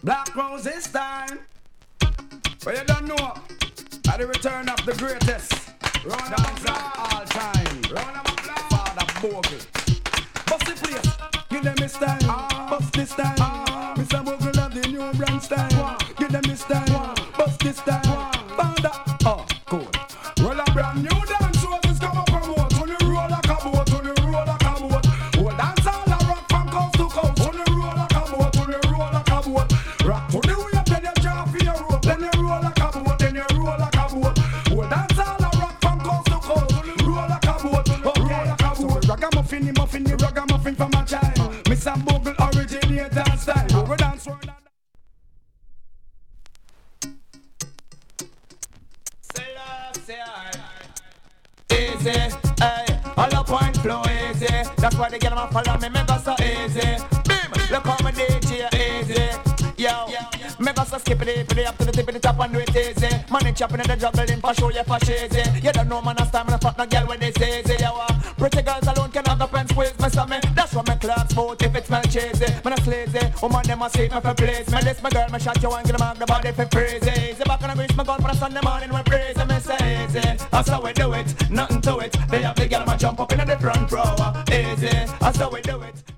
Black Rose this time. Well, you don't know. At the return of the greatest dancer of all time. Father Bogle. Bust the place. Give them this time. Bust this time. Mr. Bogle have the new brand style. Give them this time. Bust this time. Father. Oh, cool. Well, a brand new dance was this come up from what? On the roll like a boat. On the roll like a boat. Oh, dance all a rock from coast to coast. On the roll like a boat. On the roll like a boat. Rock to the way up, then you drop for your rope. Then you roll like a boat. Then you roll like a boat. Oh, dance all a rock from coast to coast. Roll like a boat. Roll like a boat. Ragamuffin, the ragamuffin from a child. Mr. Bogle originator style. Bogle dance world. Easy, ay, all up point flow easy. That's why they get them follow me, make us so easy. Bim, look how me DJ easy. Yo, make us so skip it up to the tip of the top and do it easy. Money chopping and the juggling for show you for cheesy. You don't know man, I stand and I fuck no girl when they say easy. Yo, pretty girls alone can have the pen squeeze me some me. That's what my class smooth if it smell cheesy. Man I slazy, woman them a see me for place. Me this my girl, me shot you and get them out the body for crazy. Easy back and I grease my gun for a Sunday morning when praise me say easy. That's how we do it, nothing to it. They have the girl, man jump up in the front row. Easy, that's how we do it.